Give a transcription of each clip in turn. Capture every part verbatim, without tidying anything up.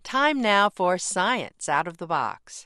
Time now for Science Out of the Box.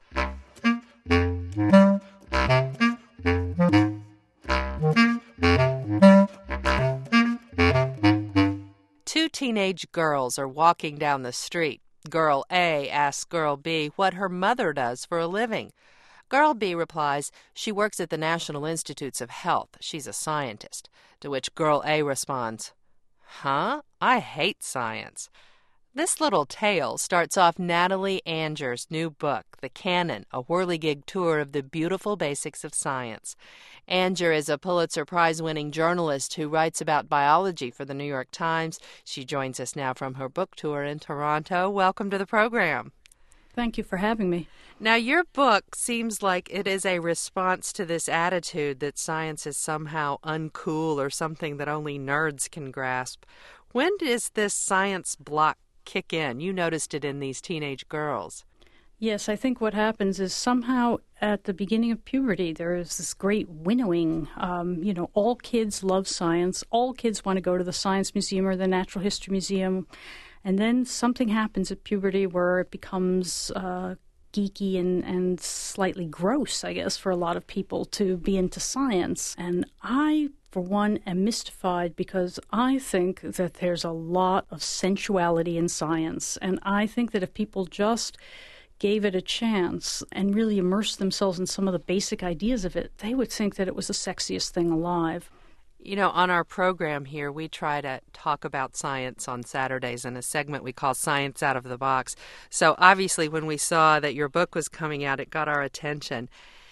Two teenage girls are walking down the street. Girl A asks Girl B what her mother does for a living. Girl B replies she works at the National Institutes of Health. She's a scientist. To which Girl A responds, "Huh? I hate science." This little tale starts off Natalie Anger's new book, The Canon, a whirligig tour of the beautiful basics of science. Anger is a Pulitzer Prize-winning journalist who writes about biology for the New York Times. She joins us now from her book tour in Toronto. Welcome to the program. Thank you for having me. Now, your book seems like it is a response to this attitude that science is somehow uncool or something that only nerds can grasp. When does this science block kick in? You noticed it in these teenage girls. Yes, I think what happens is somehow at the beginning of puberty, there is this great winnowing. Um, you know, all kids love science. All kids want to go to the Science Museum or the Natural History Museum. And then something happens at puberty where it becomes uh, geeky and, and slightly gross, I guess, for a lot of people to be into science. And I, for one, am mystified because I think that there's a lot of sensuality in science. And I think that if people just gave it a chance and really immersed themselves in some of the basic ideas of it, they would think that it was the sexiest thing alive. You know, on our program here, we try to talk about science on Saturdays in a segment we call Science Out of the Box. So obviously when we saw that your book was coming out, it got our attention.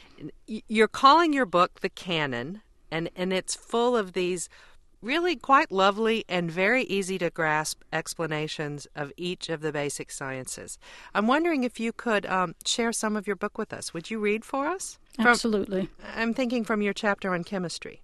You're calling your book The Canon, and, and it's full of these really quite lovely and very easy to grasp explanations of each of the basic sciences. I'm wondering if you could um, share some of your book with us. Would you read for us? From, Absolutely. I'm thinking from your chapter on chemistry.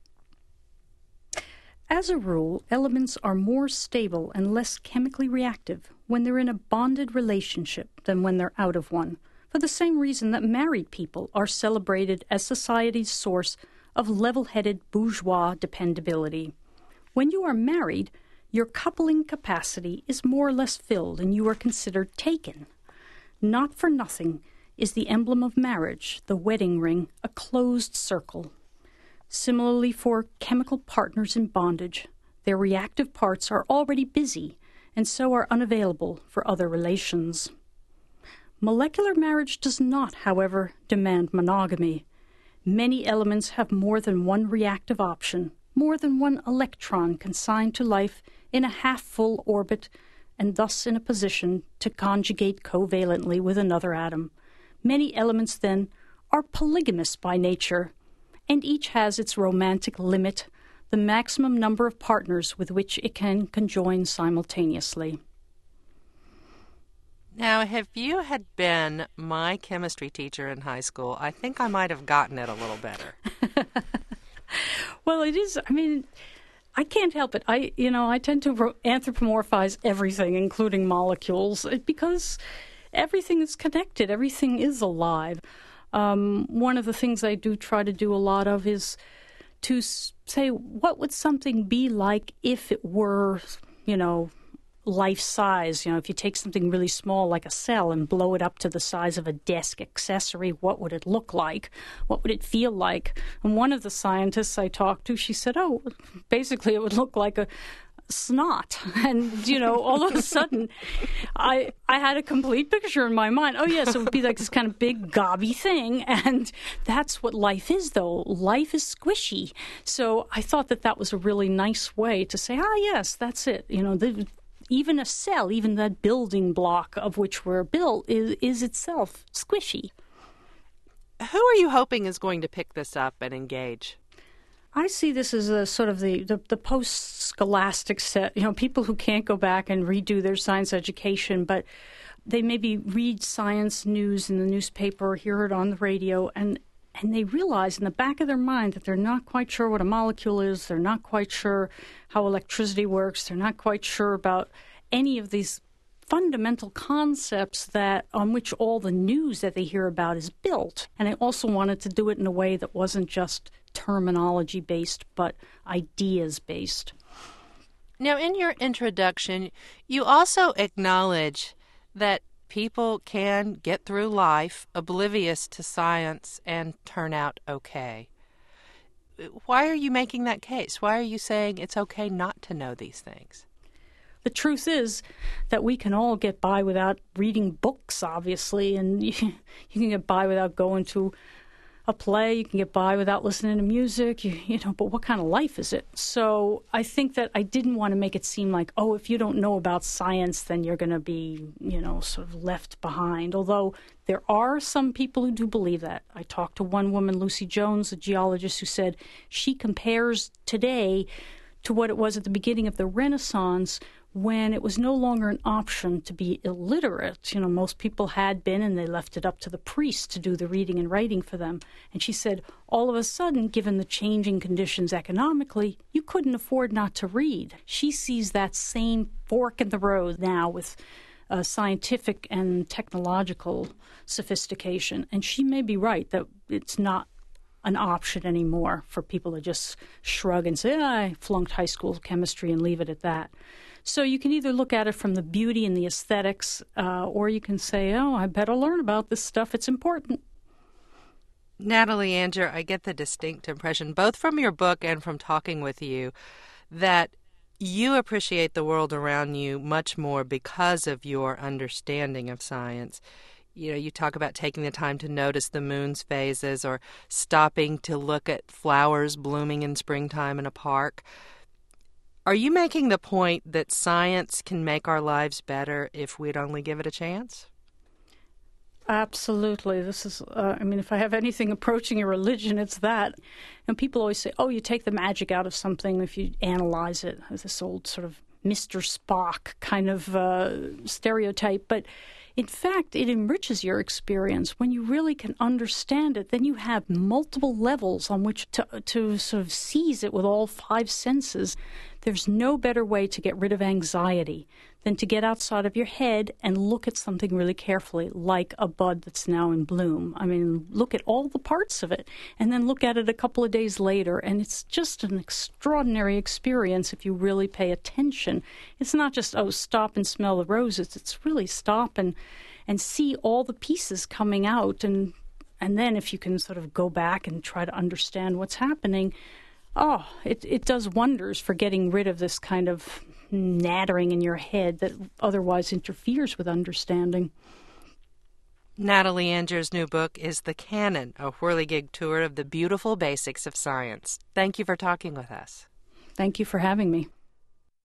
As a rule, elements are more stable and less chemically reactive when they're in a bonded relationship than when they're out of one, for the same reason that married people are celebrated as society's source of level-headed bourgeois dependability. When you are married, your coupling capacity is more or less filled and you are considered taken. Not for nothing is the emblem of marriage, the wedding ring, a closed circle. Similarly, for chemical partners in bondage, their reactive parts are already busy and so are unavailable for other relations. Molecular marriage does not, however, demand monogamy. Many elements have more than one reactive option, more than one electron consigned to life in a half-full orbit and thus in a position to conjugate covalently with another atom. Many elements, then, are polygamous by nature, and each has its romantic limit, the maximum number of partners with which it can conjoin simultaneously. Now, if you had been my chemistry teacher in high school, I think I might have gotten it a little better. Well, it is, I mean, I can't help it. I, you know, I tend to anthropomorphize everything, including molecules, because everything is connected. Everything is alive. Um, one of the things I do try to do a lot of is to say, what would something be like if it were, you know, life size? You know, if you take something really small like a cell and blow it up to the size of a desk accessory, what would it look like? What would it feel like? And one of the scientists I talked to, she said, oh, basically it would look like a snot. And, you know, all of a sudden, I I had a complete picture in my mind. Oh, yes, it would be like this kind of big gobby thing. And that's what life is, though. Life is squishy. So I thought that that was a really nice way to say, ah, yes, that's it. You know, the, even a cell, even that building block of which we're built is, is itself squishy. Who are you hoping is going to pick this up and engage? I see this as a sort of the, the, the post-scholastic set, you know, people who can't go back and redo their science education, but they maybe read science news in the newspaper or hear it on the radio, and, and they realize in the back of their mind that they're not quite sure what a molecule is, they're not quite sure how electricity works, they're not quite sure about any of these fundamental concepts that on which all the news that they hear about is built. And I also wanted to do it in a way that wasn't just terminology-based, but ideas-based. Now, in your introduction, you also acknowledge that people can get through life oblivious to science and turn out okay. Why are you making that case? Why are you saying it's okay not to know these things? The truth is that we can all get by without reading books, obviously, and you, you can get by without going to a play, you can get by without listening to music, you, you know, but what kind of life is it? So I think that I didn't want to make it seem like, oh, if you don't know about science, then you're going to be, you know, sort of left behind. Although there are some people who do believe that. I talked to one woman, Lucy Jones, a geologist, who said she compares today to what it was at the beginning of the Renaissance, when it was no longer an option to be illiterate. You know, most people had been, and they left it up to the priests to do the reading and writing for them. And she said, all of a sudden, given the changing conditions economically, you couldn't afford not to read. She sees that same fork in the road now with uh, scientific and technological sophistication. And she may be right that it's not an option anymore for people to just shrug and say, ah, I flunked high school chemistry and leave it at that. So you can either look at it from the beauty and the aesthetics, uh, or you can say, oh, I better learn about this stuff. It's important. Natalie Anger, I get the distinct impression, both from your book and from talking with you, that you appreciate the world around you much more because of your understanding of science. You know, you talk about taking the time to notice the moon's phases or stopping to look at flowers blooming in springtime in a park. Are you making the point that science can make our lives better if we'd only give it a chance? Absolutely. This is, uh, I mean, if I have anything approaching a religion, it's that. And people always say, oh, you take the magic out of something if you analyze it. There's this old sort of Mister Spock kind of uh, stereotype. But in fact, it enriches your experience. When you really can understand it, then you have multiple levels on which to, to sort of seize it with all five senses. There's no better way to get rid of anxiety than to get outside of your head and look at something really carefully, like a bud that's now in bloom. I mean, look at all the parts of it, and then look at it a couple of days later, and it's just an extraordinary experience if you really pay attention. It's not just, oh, stop and smell the roses. It's really stop and, and see all the pieces coming out, and and then if you can sort of go back and try to understand what's happening, oh, it, it does wonders for getting rid of this kind of nattering in your head that otherwise interferes with understanding. Natalie Anger's new book is The Canon, a whirligig tour of the beautiful basics of science. Thank you for talking with us. Thank you for having me.